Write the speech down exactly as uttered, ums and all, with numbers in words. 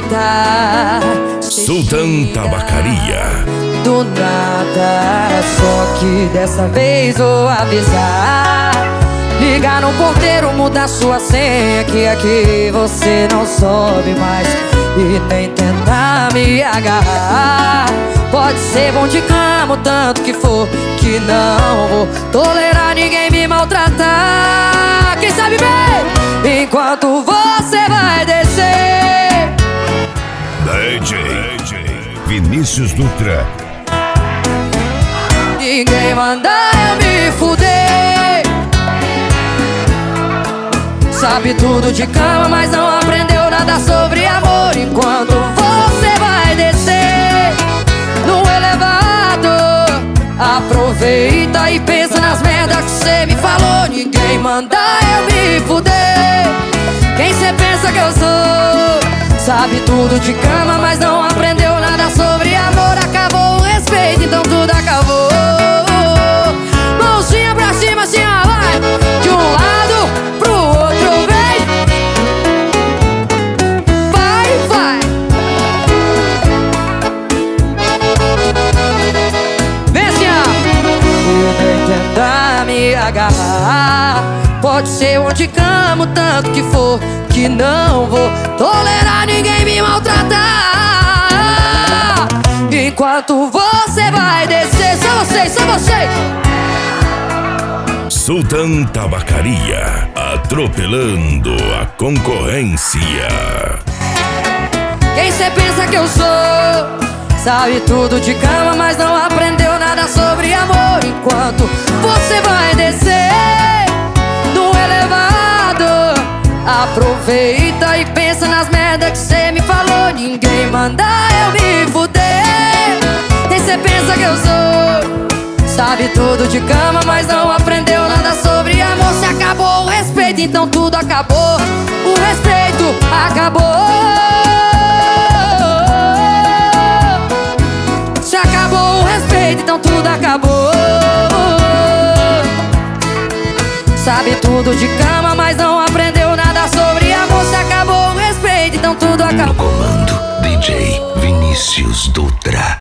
aproveitar. Sultan Tabacaria. Do nada, só que dessa vez vou avisar. Ligar no porteiro, mudar sua senha, que aqui você não sobe mais e nem tentar me agarrar. Pode ser bom de cama o tanto que for, que não vou tolerar ninguém me maltratar. Quem sabe bem, enquanto você vai descer. D J Vinícius Dutra. Ninguém manda eu me fuder. Sabe tudo de cama, mas não aprendeu nada sobre amor. Enquanto você vai descer no elevador, aproveita e pensa nas merdas que cê me falou. Ninguém manda eu me fuder. Quem cê pensa que eu sou? Sabe tudo de cama, mas não aprendeu nada sobre amor. Acabou o respeito, então tudo acabou. Mãozinha pra cima, assim, ó, vai. De um lado pro outro, vem. Vai, vai. Vem assim, ó. E nem tentar me agarrar. Pode ser onde cama o tanto que for, que não vou tolerar ninguém me maltratar. Enquanto você vai descer, só vocês, só vocês. Sultan Tabacaria, atropelando a concorrência. Quem cê pensa que eu sou? Sabe tudo de cama, mas não aprendeu nada sobre amor. Enquanto você vai descer no elevador, aproveita e pensa nas merdas que cê me falou. Ninguém manda eu me fuder. Quem cê pensa que eu sou? Sabe tudo de cama, mas não aprendeu nada sobre amor. Se acabou o respeito, então tudo acabou. O respeito acabou. Se acabou o respeito, então tudo acabou. Sabe tudo de cama, mas não aprendeu nada sobre amor. Se acabou o respeito, então tudo acabou. No comando, D J Vinícius Dutra.